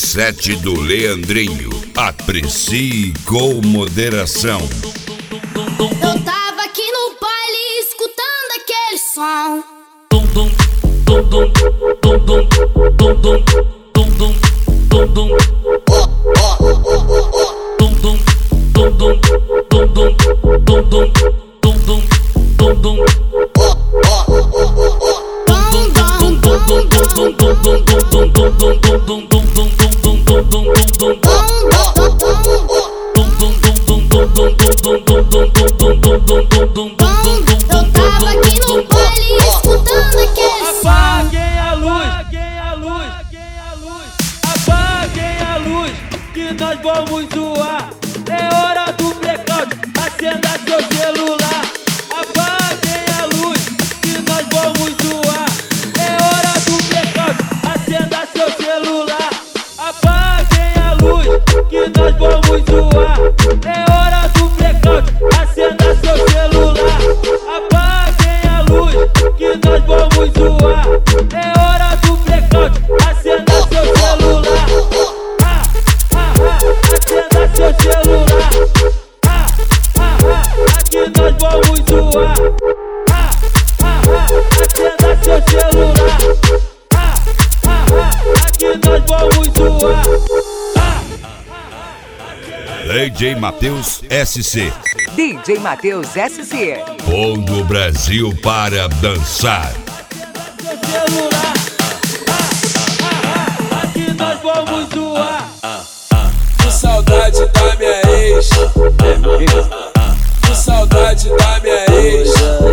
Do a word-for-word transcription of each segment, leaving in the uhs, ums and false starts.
sete do Leandrinho. Aprecie com moderação. Eu tava aqui no baile escutando aquele som. Nós vamos zoar, é hora do blackout, acenda seu celular. Apaguem a luz, que nós vamos zoar, é hora do blackout, acenda seu celular. Apaguem a luz, que nós vamos zoar, é hora do blackout, acenda seu celular. Apaguem a luz, que nós vamos zoar, é hora do blackout, acenda seu celular. Acenda seu celular, ah, ah, ah, aqui nós vamos zoar, ah, ah, ah, acenda seu celular, ah, ah, ah, aqui nós vamos zoar, ah, ah, D J Matheus S C. D J Matheus S C. Pondo o Brasil para dançar. Seu celular, ah, ah, ah, aqui nós vamos zoar. Com saudade da minha ex, com saudade da minha ex,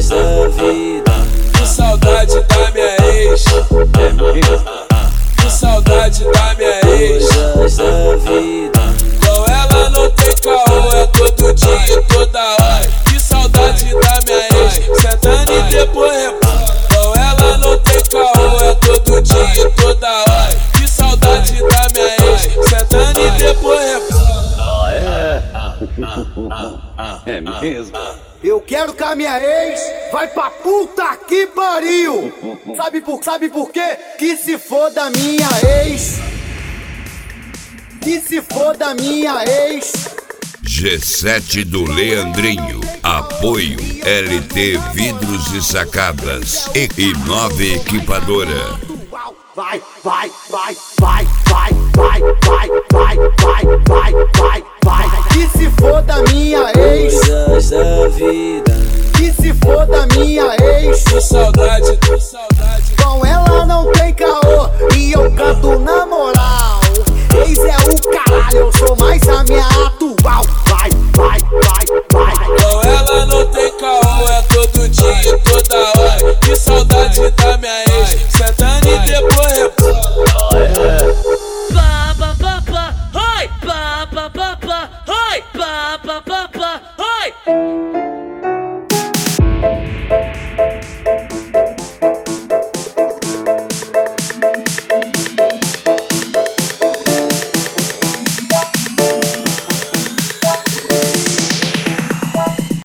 com saudade da minha ex, com saudade da minha ex. Com ela não tem caô, é todo dia e toda hora. Que saudade da minha ex, sentando e depois rebola. Com ela não tem caô, é todo dia e toda hora. Que saudade da minha ex, sentando e depois rebola. É mesmo? Eu quero que a minha ex vai pra puta que pariu. Sabe por, sabe por quê? Que se foda minha ex. Que se foda minha ex. G sete do Leandrinho. Apoio L T Vidros e Sacadas e Inove Equipadora. Vai, vai, vai, vai, vai, vai, vai, vai, vai, vai, vai, vai. Que se foda minha ex. Da vida. Que se foda minha ex. Com saudade, com saudade. Com ela não tem caô e eu canto na moral. Ex é o caralho, eu sou mais a minha atual. Vai, vai, vai, vai. Com ela não tem caô, é todo dia e toda hora. Que saudade da minha ex, sentando e depois rebola. Pa pa pa pa, oi, pa pa pa pa, oi, pa pa pa pa, oi.